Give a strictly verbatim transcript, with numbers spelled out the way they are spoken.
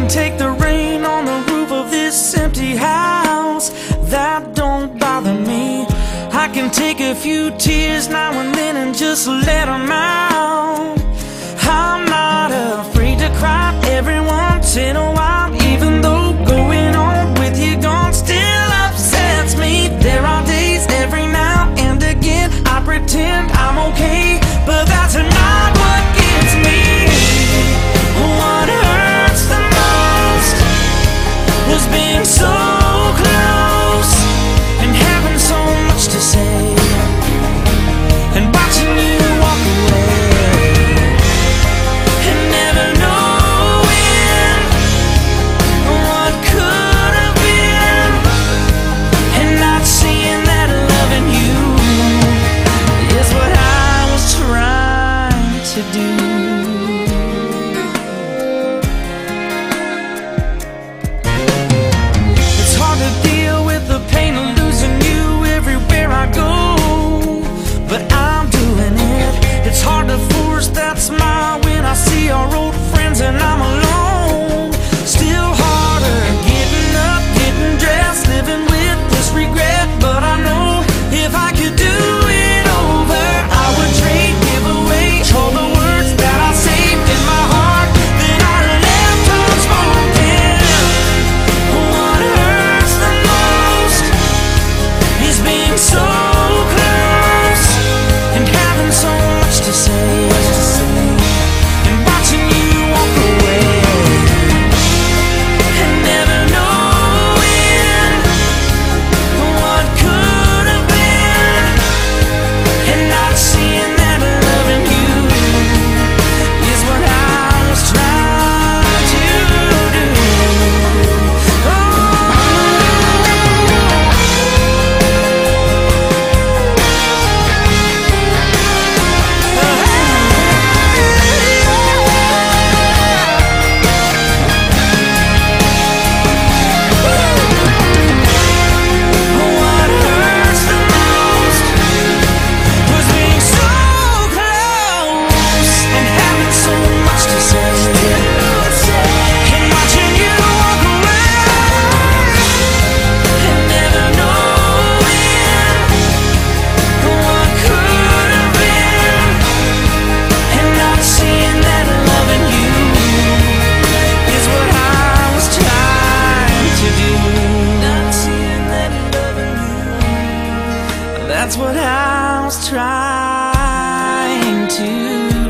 take the rain on the roof of this empty house. That don't bother me. I can take a few tears now and then and just let them out. I'm not afraid to cry every once in a while, even though going on with you gone still upsets me. There are days every now and again I pretend I'm okay, but that's not what gets me. What hurts the most was being so close and having so much to say, and watching you walk away, and never knowing what could have been, and not seeing that loving you is what I was trying to do. It's hard to deal with the pain of losing you everywhere I go, but I'm doing it. It's hard to force that smile when I see our old friends and I'm alone. Still harder getting up, getting dressed, living with this regret. But I know if I could do it over, I would trade, give away all the words that I saved in my heart that I left unspoken. What hurts the most is being so close and having so much to say, and watching you walk away, and never knowing what could have been, and not seeing that loving you is what I was trying to do. What hurts the most was being so close and having so much to say, and watching you walk away, and never knowing what could have been, and not seeing that loving you is what I was trying to do. Not seeing that loving you, that's what I was trying to do.